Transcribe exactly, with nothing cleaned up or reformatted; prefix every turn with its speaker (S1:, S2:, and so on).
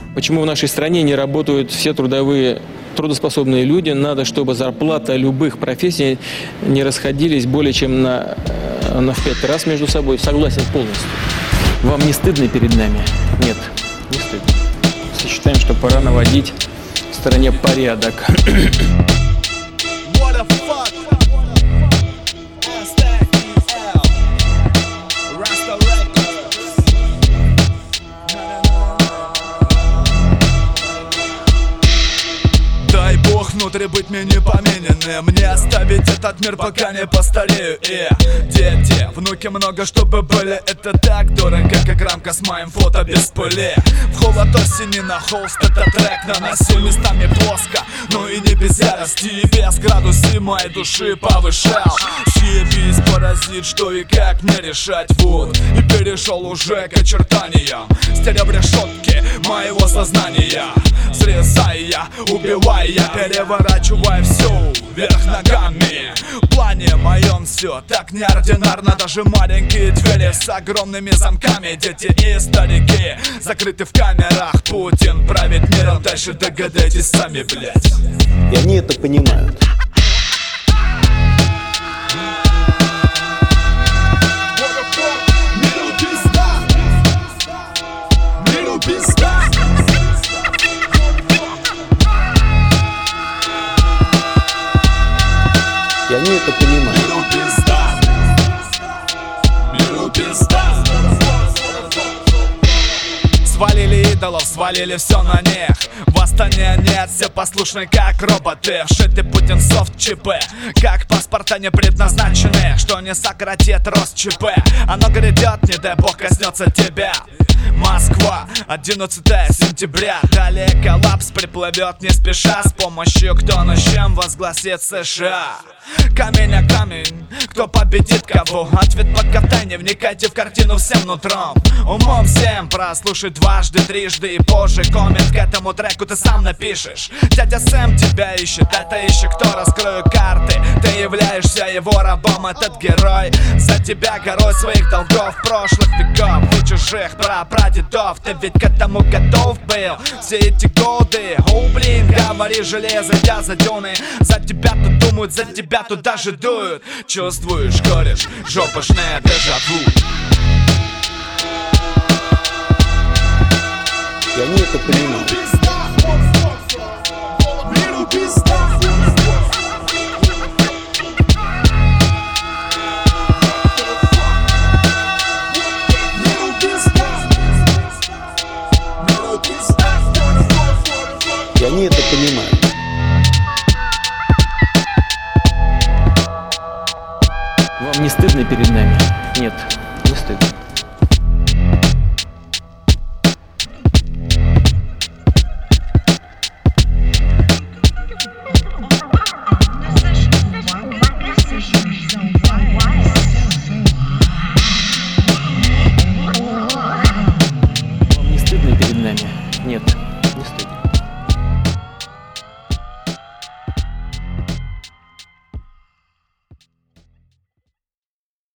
S1: Почему в нашей стране не работают все трудовые, трудоспособные люди? Надо, чтобы зарплата любых профессий не расходились более чем на, на в пять раз между собой. Согласен полностью. Вам не стыдно перед нами? Нет, не стыдно. Все считаем, что пора наводить в стране порядок.
S2: Внутри быть мне не помененным, мне оставить этот мир, пока не постарею. И дети, внуки много, чтобы были. Это так дорого, как рамка с моим фото без пыли. В холод осени на холст этот трек наношу местами плоско, но и не без ярости, и без градусы моей души повышал. Съебись, паразит, что и как мне решать, вот. И перешел уже к очертаниям, стерев решетки моего сознания, срезая, убивая, переворачивая все вверх ногами. В плане моем все так неординарно. Даже маленькие двери с огромными замками. Дети и старики закрыты в камерах. Путин правит миром, дальше догадайтесь сами, блять.
S3: И они это понимают. И они это понимают.
S2: Миру пизда. Миру пизда. Свалили идолов, свалили все на них. Восстания нет, все послушны как роботы. Вшиты Путин софт чипы, как паспорта не предназначены, что не сократит рост ЧП. Оно грядет, не дай бог коснется тебя. Москва, одиннадцатое сентября. Далее коллапс приплывет не спеша, с помощью кто на чем возгласит США. Камень о камень, кто победит кого? Ответ пока в тайне, вникайте в картину всем нутром. Умом всем прослушай дважды, трижды и позже. Коммент к этому треку ты сам напишешь. Дядя Сэм тебя ищет, это еще кто? Раскрою карты, ты являешься его рабом. Этот герой за тебя горой своих долгов прошлых веков и чужих прапрадедов. Ты ведь к этому готов был все эти годы. О, блин, говори железо, я за дюны. За тебя тут думают, за тебя тут даже дуют. Чувствуешь, кореш, жопошное дежавю.
S3: И они это понимают. И они это понимают.
S1: Вам не стыдно перед нами? Нет, не стыдно.